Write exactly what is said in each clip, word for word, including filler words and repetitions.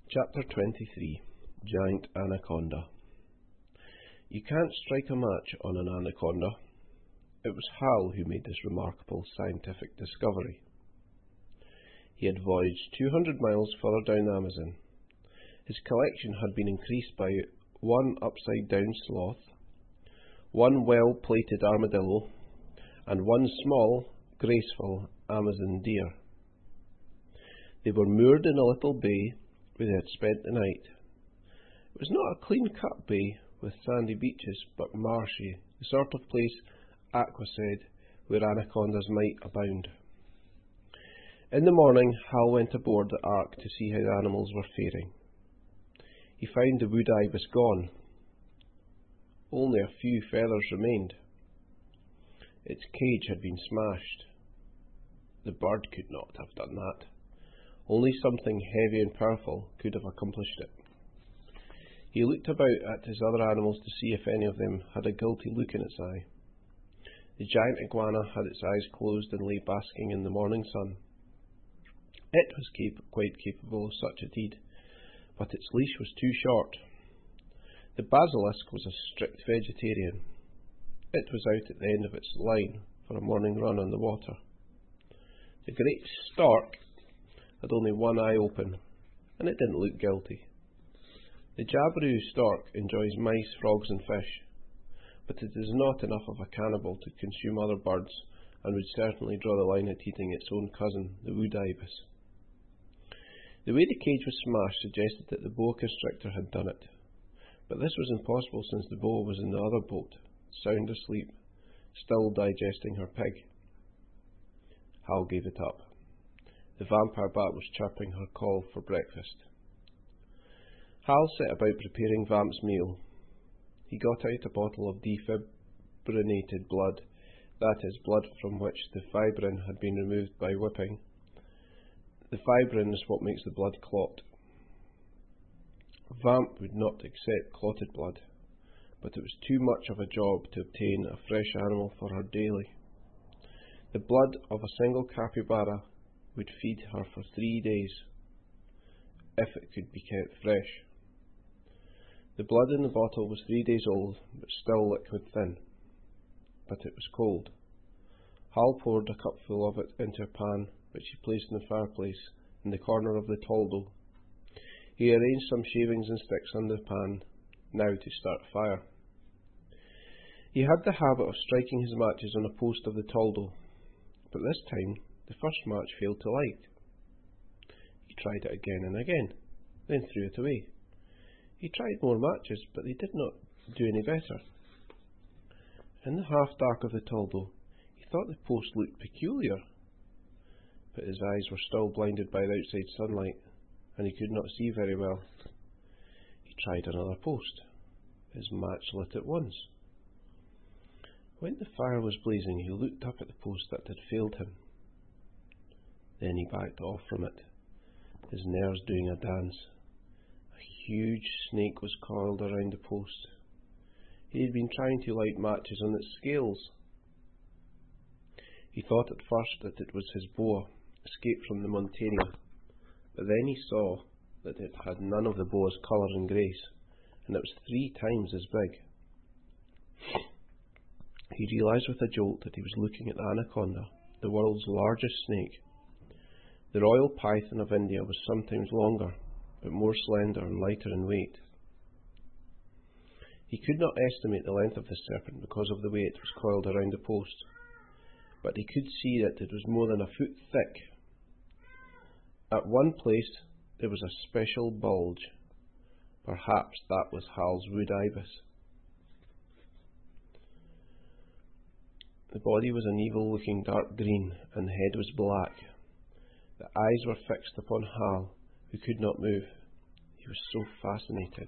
Chapter twenty-three. Giant Anaconda. You can't strike a match on an anaconda. It was Hal who made this remarkable scientific discovery. He had voyaged two hundred miles further down the Amazon. His collection had been increased by one upside-down sloth, one well-plated armadillo, and one small, graceful Amazon deer. They were moored in a little bay where they had spent the night. It was not a clean-cut bay with sandy beaches, but marshy, the sort of place Aqua said where anacondas might abound. In the morning, Hal went aboard the Ark to see how the animals were faring. He found the wood ibis gone. Only a few feathers remained. Its cage had been smashed. The bird could not have done that. Only something heavy and powerful could have accomplished it. He looked about at his other animals to see if any of them had a guilty look in its eye. The giant iguana had its eyes closed and lay basking in the morning sun. It was cap- quite capable of such a deed, but its leash was too short. The basilisk was a strict vegetarian. It was out at the end of its line for a morning run on the water. The great stork had only one eye open, and it didn't look guilty. The jabiru stork enjoys mice, frogs and fish, but it is not enough of a cannibal to consume other birds, and would certainly draw the line at eating its own cousin, the wood ibis. The way the cage was smashed suggested that the boa constrictor had done it, but this was impossible since the boa was in the other boat, sound asleep, still digesting her pig. Hal gave it up. The vampire bat was chirping her call for breakfast. Hal set about preparing Vamp's meal. He got out a bottle of defibrinated blood, that is, blood from which the fibrin had been removed by whipping. The fibrin is what makes the blood clot. Vamp would not accept clotted blood, but it was too much of a job to obtain a fresh animal for her daily. The blood of a single capybara would feed her for three days, if it could be kept fresh. The blood in the bottle was three days old, but still liquid thin. But it was cold. Hal poured a cupful of it into a pan, which he placed in the fireplace in the corner of the toldo. He arranged some shavings and sticks under the pan, now to start a fire. He had the habit of striking his matches on a post of the toldo, but this time the first match failed to light. He tried it again and again, then threw it away. He tried more matches, but they did not do any better. In the half-dark of the toldo, he thought the post looked peculiar, but his eyes were still blinded by the outside sunlight, and he could not see very well. He tried another post. His match lit at once. When the fire was blazing, he looked up at the post that had failed him. Then he backed off from it, his nerves doing a dance. A huge snake was coiled around the post. He had been trying to light matches on its scales. He thought at first that it was his boa, escaped from the Montania, but then he saw that it had none of the boa's colour and grace, and it was three times as big. He realised with a jolt that he was looking at the anaconda, the world's largest snake. The royal python of India was sometimes longer, but more slender and lighter in weight. He could not estimate the length of the serpent because of the way it was coiled around the post, but he could see that it was more than a foot thick. At one place there was a special bulge. Perhaps that was Hal's wood ibis. The body was an evil-looking dark green, and the head was black. The eyes were fixed upon Hal, who could not move. He was so fascinated.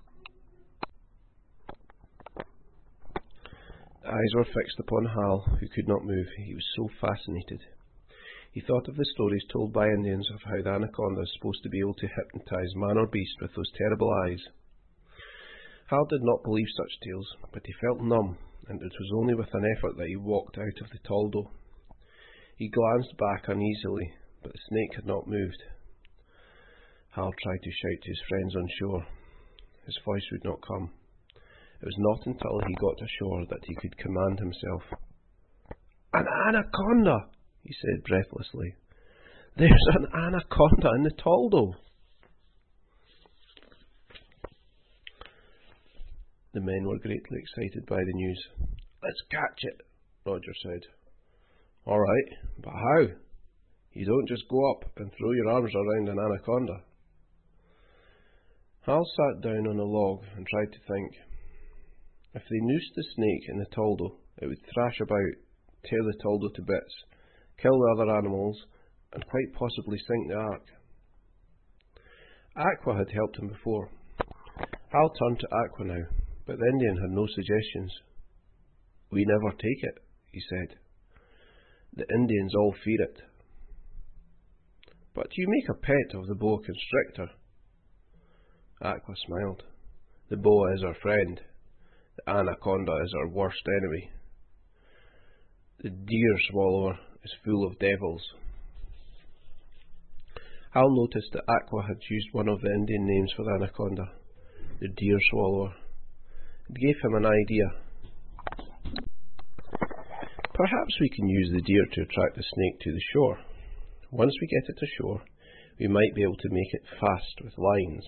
The eyes were fixed upon Hal, who could not move. He was so fascinated. He thought of the stories told by Indians of how the anaconda is supposed to be able to hypnotize man or beast with those terrible eyes. Hal did not believe such tales, but he felt numb, and it was only with an effort that he walked out of the toldo. He glanced back uneasily, but the snake had not moved. Hal tried to shout to his friends on shore. His voice would not come. It was not until he got ashore that he could command himself. "An anaconda!" he said breathlessly. "There's an anaconda in the Taldo!" The men were greatly excited by the news. "Let's catch it," Roger said. "All right, but how? You don't just go up and throw your arms around an anaconda." Hal sat down on a log and tried to think. If they noosed the snake in the Taldo, it would thrash about, tear the Taldo to bits, kill the other animals, and quite possibly sink the Ark. Aqua had helped him before. Hal turned to Aqua now, but the Indian had no suggestions. "We never take it," he said. "The Indians all fear it." "But you make a pet of the boa constrictor." Aqua smiled. "The boa is our friend. The anaconda is our worst enemy. The deer swallower is full of devils." Hal noticed that Aqua had used one of the Indian names for the anaconda, the deer swallower. It gave him an idea. "Perhaps we can use the deer to attract the snake to the shore. Once we get it ashore, we might be able to make it fast with lines."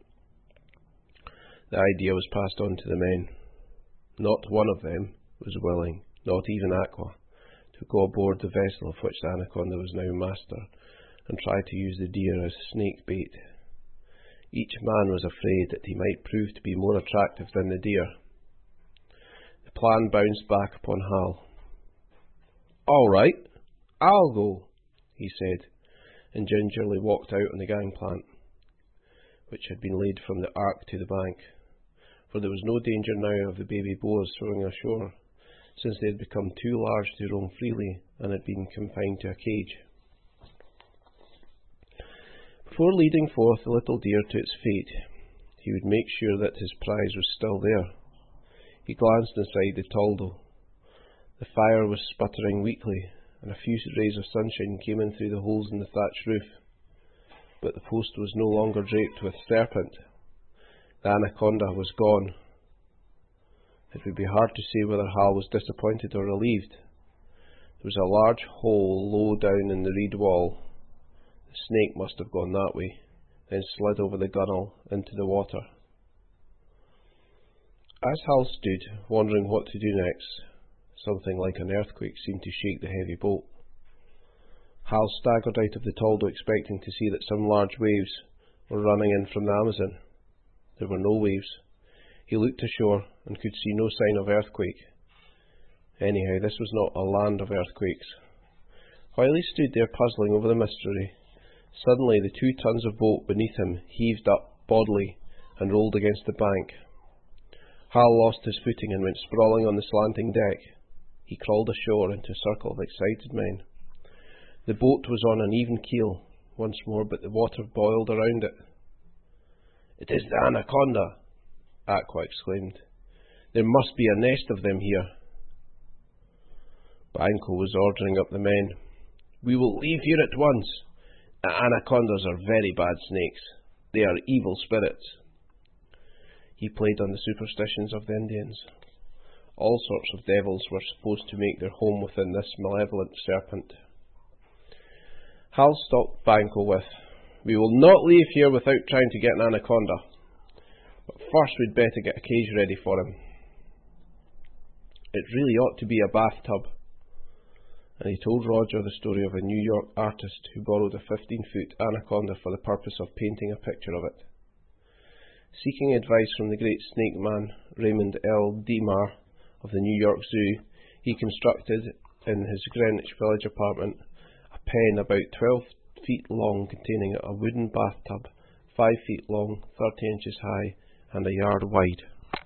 The idea was passed on to the men. Not one of them was willing, not even Aqua, to go aboard the vessel of which the anaconda was now master and try to use the deer as snake bait. Each man was afraid that he might prove to be more attractive than the deer. The plan bounced back upon Hal. "All right, I'll go," he said, and gingerly walked out on the gangplank, which had been laid from the Ark to the bank, for there was no danger now of the baby boas swimming ashore, since they had become too large to roam freely and had been confined to a cage. Before leading forth the little deer to its fate, he would make sure that his prize was still there. He glanced inside the Taldo. The fire was sputtering weakly, and a few rays of sunshine came in through the holes in the thatched roof. But the post was no longer draped with serpent. The anaconda was gone. It would be hard to say whether Hal was disappointed or relieved. There was a large hole low down in the reed wall. The snake must have gone that way, then slid over the gunwale into the water. As Hal stood, wondering what to do next, something like an earthquake seemed to shake the heavy boat. Hal staggered out of the Taldo, expecting to see that some large waves were running in from the Amazon. There were no waves. He looked ashore and could see no sign of earthquake. Anyhow, this was not a land of earthquakes. While he stood there puzzling over the mystery, suddenly the two tons of boat beneath him heaved up bodily and rolled against the bank. Hal lost his footing and went sprawling on the slanting deck. He crawled ashore into a circle of excited men. The boat was on an even keel once more, but the water boiled around it. "It is the anaconda!" Aqua exclaimed. "There must be a nest of them here." Banco was ordering up the men. "We will leave here at once. The anacondas are very bad snakes. They are evil spirits." He played on the superstitions of the Indians. All sorts of devils were supposed to make their home within this malevolent serpent. Hal stopped Banco with, "We will not leave here without trying to get an anaconda. But first we'd better get a cage ready for him. It really ought to be a bathtub." And he told Roger the story of a New York artist who borrowed a fifteen-foot anaconda for the purpose of painting a picture of it. Seeking advice from the great snake man Raymond L. Demar of the New York Zoo, he constructed, in his Greenwich Village apartment, a pen about twelve feet long containing a wooden bathtub, five feet long, thirty inches high, and a yard wide.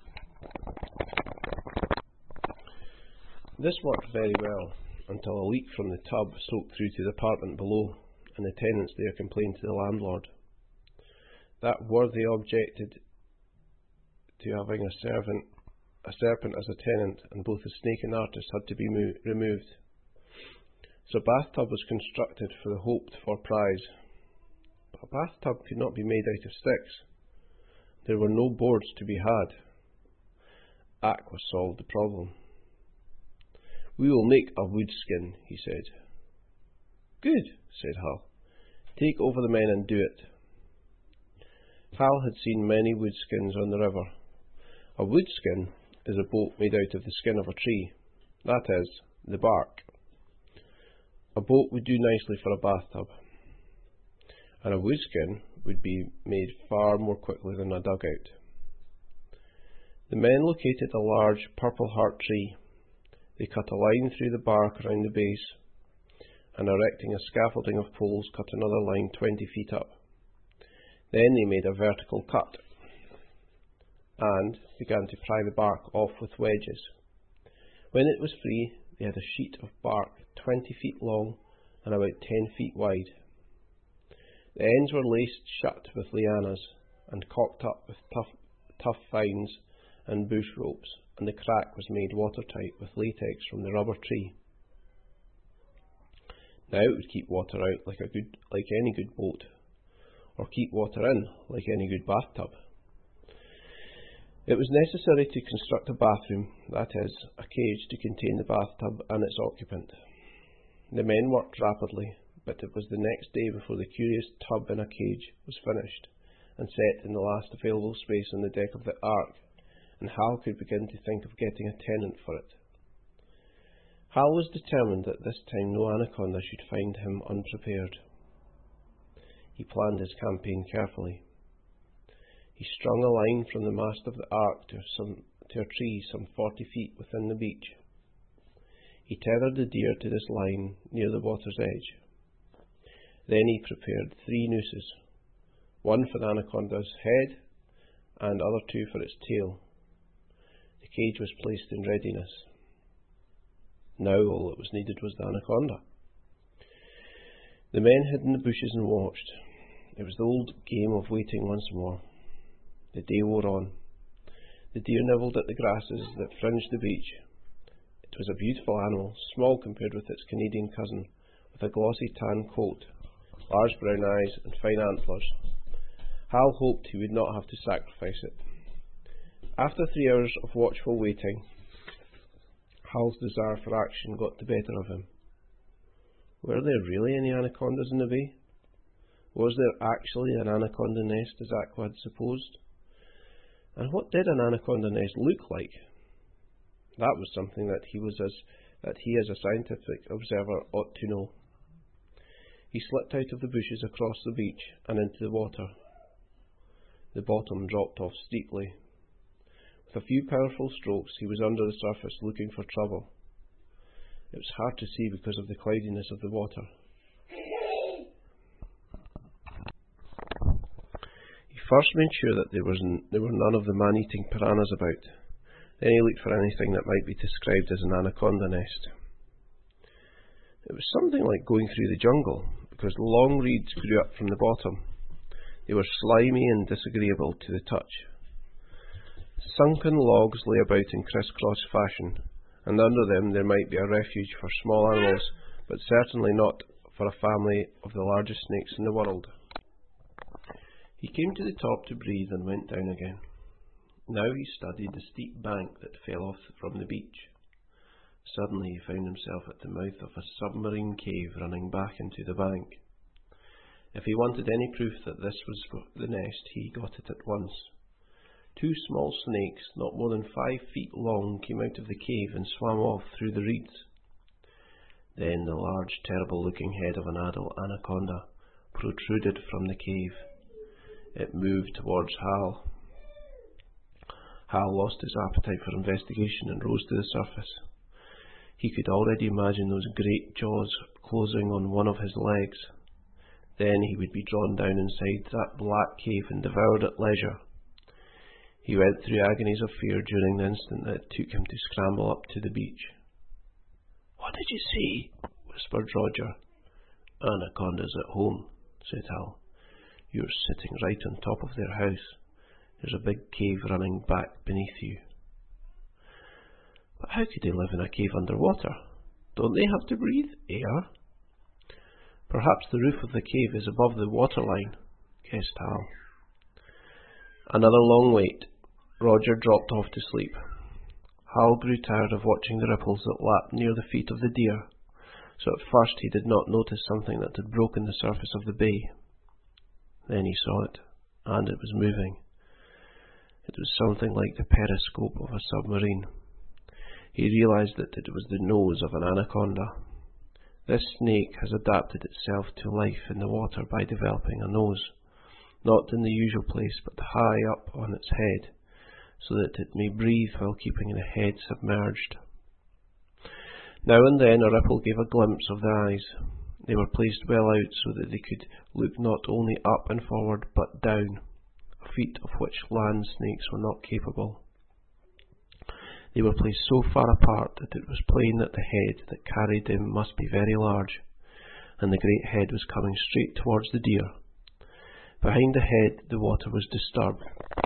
This worked very well, until a leak from the tub soaked through to the apartment below, and the tenants there complained to the landlord. That worthy objected to having a servant, a serpent as a tenant, and both the snake and artist had to be mo- removed. So a bathtub was constructed for the hoped-for prize. But a bathtub could not be made out of sticks. There were no boards to be had. Aqua solved the problem. "We will make a wood skin," he said. "Good," said Hal. "Take over the men and do it." Hal had seen many wood skins on the river. A wood skin is a boat made out of the skin of a tree, that is, the bark. A boat would do nicely for a bathtub, and a wood skin would be made far more quickly than a dugout. The men located a large purple heart tree. They cut a line through the bark around the base, and erecting a scaffolding of poles, cut another line twenty feet up. Then they made a vertical cut and began to pry the bark off with wedges. When it was free, they had a sheet of bark twenty feet long and about ten feet wide. The ends were laced shut with lianas and cocked up with tough, tough vines and bush ropes, and the crack was made watertight with latex from the rubber tree. Now it would keep water out like a good, like any good boat, or keep water in like any good bathtub. It was necessary to construct a bathroom, that is, a cage to contain the bathtub and its occupant. The men worked rapidly, but it was the next day before the curious tub in a cage was finished and set in the last available space on the deck of the Ark, and Hal could begin to think of getting a tenant for it. Hal was determined that this time no anaconda should find him unprepared. He planned his campaign carefully. He strung a line from the mast of the Ark to, some, to a tree some forty feet within the beach. He tethered the deer to this line near the water's edge. Then he prepared three nooses, one for the anaconda's head and other two for its tail. The cage was placed in readiness. Now all that was needed was the anaconda. The men hid in the bushes and watched. It was the old game of waiting once more. The day wore on. The deer nibbled at the grasses that fringed the beach. It was a beautiful animal, small compared with its Canadian cousin, with a glossy tan coat, large brown eyes and fine antlers. Hal hoped he would not have to sacrifice it. After three hours of watchful waiting, Hal's desire for action got the better of him. Were there really any anacondas in the bay? Was there actually an anaconda nest as Aqua had supposed? And what did an anaconda nest look like? That was something that he was as that he as a scientific observer ought to know. He slipped out of the bushes across the beach and into the water. The bottom dropped off steeply. With a few powerful strokes, he was under the surface looking for trouble. It was hard to see because of the cloudiness of the water. He first made sure that there, was n- there were none of the man-eating piranhas about. Then he looked for anything that might be described as an anaconda nest. It was something like going through the jungle, because long reeds grew up from the bottom. They were slimy and disagreeable to the touch. Sunken logs lay about in criss-cross fashion, and under them there might be a refuge for small animals, but certainly not for a family of the largest snakes in the world. He came to the top to breathe and went down again. Now he studied the steep bank that fell off from the beach. Suddenly he found himself at the mouth of a submarine cave running back into the bank. If he wanted any proof that this was the nest, he got it at once. Two small snakes, not more than five feet long, came out of the cave and swam off through the reeds. Then the large, terrible-looking head of an adult anaconda protruded from the cave. It moved towards Hal. Hal lost his appetite for investigation and rose to the surface. He could already imagine those great jaws closing on one of his legs. Then he would be drawn down inside that black cave and devoured at leisure. He went through agonies of fear during the instant that it took him to scramble up to the beach. "What did you see?" whispered Roger. "Anacondas at home," said Hal. "You're sitting right on top of their house. There's a big cave running back beneath you." "But how could they live in a cave underwater? Don't they have to breathe air?" "Perhaps the roof of the cave is above the waterline, guessed Hal. Another long wait. Roger dropped off to sleep. Hal grew tired of watching the ripples that lapped near the feet of the deer, so at first he did not notice something that had broken the surface of the bay. Then he saw it, and it was moving. It was something like the periscope of a submarine. He realized that it was the nose of an anaconda. This snake has adapted itself to life in the water by developing a nose, not in the usual place but high up on its head, so that it may breathe while keeping the head submerged. Now and then a ripple gave a glimpse of the eyes. They were placed well out so that they could look not only up and forward but down, a feat of which land snakes were not capable. They were placed so far apart that it was plain that the head that carried them must be very large, and the great head was coming straight towards the deer. Behind the head the water was disturbed.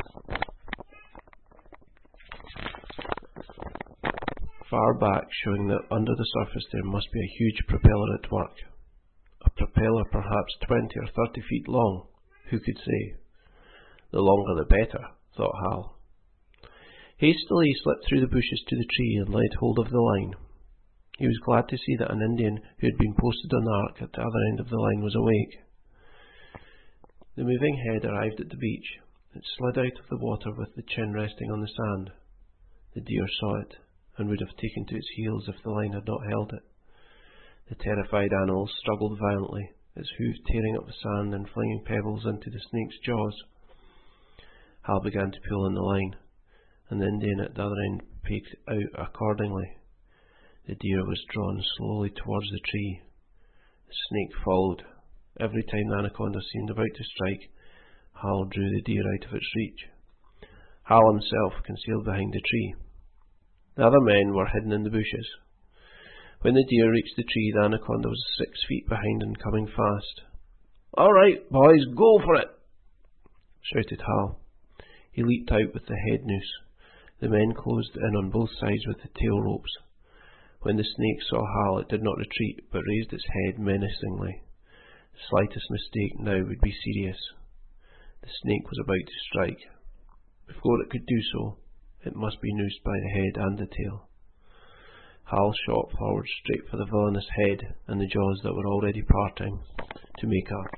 Far back, showing that under the surface there must be a huge propeller at work. A propeller perhaps twenty or thirty feet long, who could say? The longer the better, thought Hal. Hastily he slipped through the bushes to the tree and laid hold of the line. He was glad to see that an Indian who had been posted on the ark at the other end of the line was awake. The moving head arrived at the beach. It slid out of the water with the chin resting on the sand. The deer saw it, and would have taken to its heels if the line had not held it. The terrified animal struggled violently, its hooves tearing up the sand and flinging pebbles into the snake's jaws. Hal began to pull on the line, and the Indian at the other end peeked out accordingly. The deer was drawn slowly towards the tree. The snake followed. Every time the anaconda seemed about to strike, Hal drew the deer out of its reach. Hal himself concealed behind the tree. The other men were hidden in the bushes. When the deer reached the tree, the anaconda was six feet behind and coming fast. "All right, boys, go for it!" shouted Hal. He leaped out with the head noose. The men closed in on both sides with the tail ropes. When the snake saw Hal, it did not retreat, but raised its head menacingly. The slightest mistake now would be serious. The snake was about to strike. Before it could do so, it must be noosed by the head and the tail. Hal shot forward straight for the villainous head and the jaws that were already parting to make a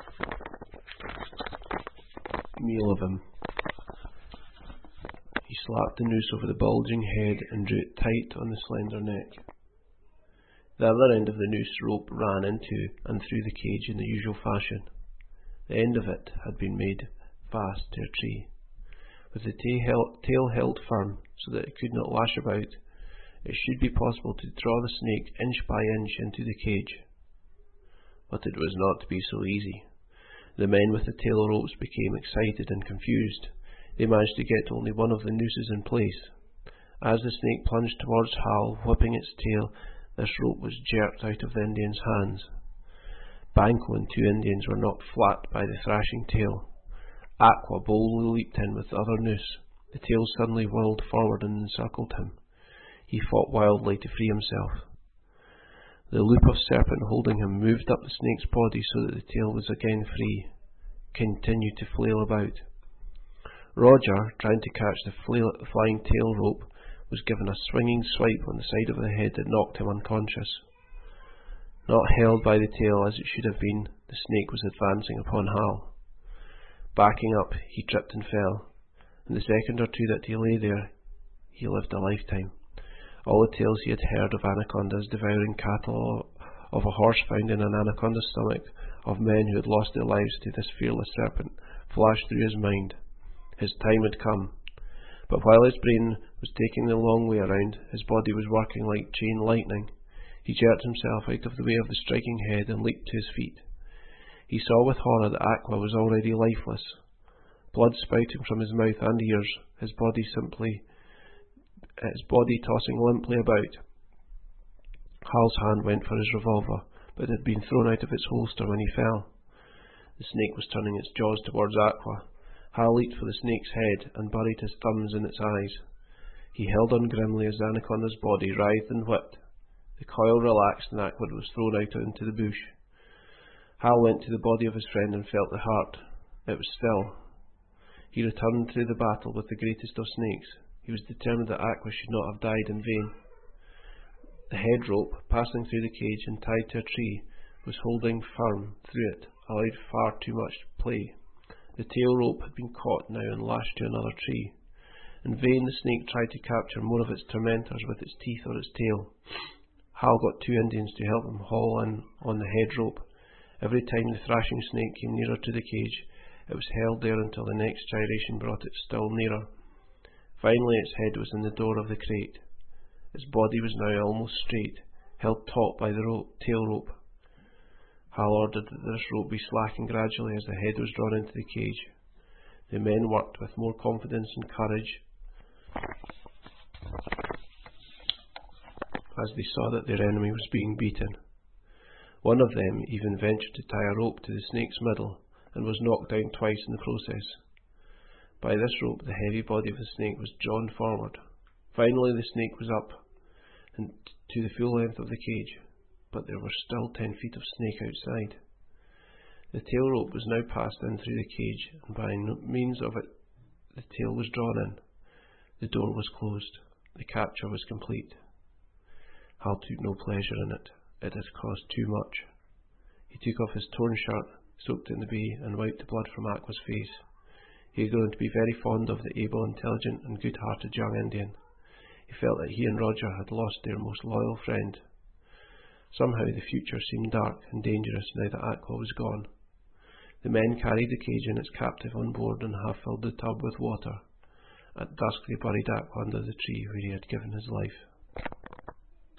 meal of him. He slapped the noose over the bulging head and drew it tight on the slender neck. The other end of the noose rope ran into and through the cage in the usual fashion. The end of it had been made fast to a tree. With the tail held firm so that it could not lash about, it should be possible to draw the snake inch by inch into the cage. But it was not to be so easy. The men with the tail ropes became excited and confused. They managed to get only one of the nooses in place. As the snake plunged towards Hal, whipping its tail, this rope was jerked out of the Indian's hands. Banco and two Indians were knocked flat by the thrashing tail. Aqua boldly leaped in with the other noose. The tail suddenly whirled forward and encircled him. He fought wildly to free himself. The loop of serpent holding him moved up the snake's body so that the tail was again free, continued to flail about. Roger, trying to catch the flail flying tail rope, was given a swinging swipe on the side of the head that knocked him unconscious. Not held by the tail as it should have been, the snake was advancing upon Hal. Backing up, he tripped and fell. In the second or two that he lay there, he lived a lifetime. All the tales he had heard of anacondas devouring cattle, of a horse found in an anaconda's stomach, of men who had lost their lives to this fearless serpent, flashed through his mind. His time had come. But while his brain was taking the long way around, his body was working like chain lightning. He jerked himself out of the way of the striking head and leaped to his feet. He saw with horror that Aqua was already lifeless. Blood spouting from his mouth and ears, his body simply, his body tossing limply about. Hal's hand went for his revolver, but it had been thrown out of its holster when he fell. The snake was turning its jaws towards Aqua. Hal leaped for the snake's head and buried his thumbs in its eyes. He held on grimly as the anaconda's body writhed and whipped. The coil relaxed and Aqua was thrown out into the bush. Hal went to the body of his friend and felt the heart. It was still. He returned to the battle with the greatest of snakes. He was determined that Aqua should not have died in vain. The head rope, passing through the cage and tied to a tree, was holding firm through it, allowed far too much play. The tail rope had been caught now and lashed to another tree. In vain the snake tried to capture more of its tormentors with its teeth or its tail. Hal got two Indians to help him haul in on the head rope. Every time the thrashing snake came nearer to the cage, it was held there until the next gyration brought it still nearer. Finally its head was in the door of the crate. Its body was now almost straight, held taut by the rope, tail rope. Hal ordered that this rope be slackened gradually as the head was drawn into the cage. The men worked with more confidence and courage as they saw that their enemy was being beaten. One of them even ventured to tie a rope to the snake's middle and was knocked down twice in the process. By this rope the heavy body of the snake was drawn forward. Finally the snake was up and to the full length of the cage, but there were still ten feet of snake outside. The tail rope was now passed in through the cage, and by means of it the tail was drawn in. The door was closed. The capture was complete. Hal took no pleasure in it. It had cost too much. He took off his torn shirt, soaked it in the bay, and wiped the blood from Aqua's face. He had grown to be very fond of the able, intelligent, and good-hearted young Indian. He felt that he and Roger had lost their most loyal friend. Somehow the future seemed dark and dangerous now that Aqua was gone. The men carried the cage and its captive on board and half-filled the tub with water. At dusk they buried Aqua under the tree where he had given his life.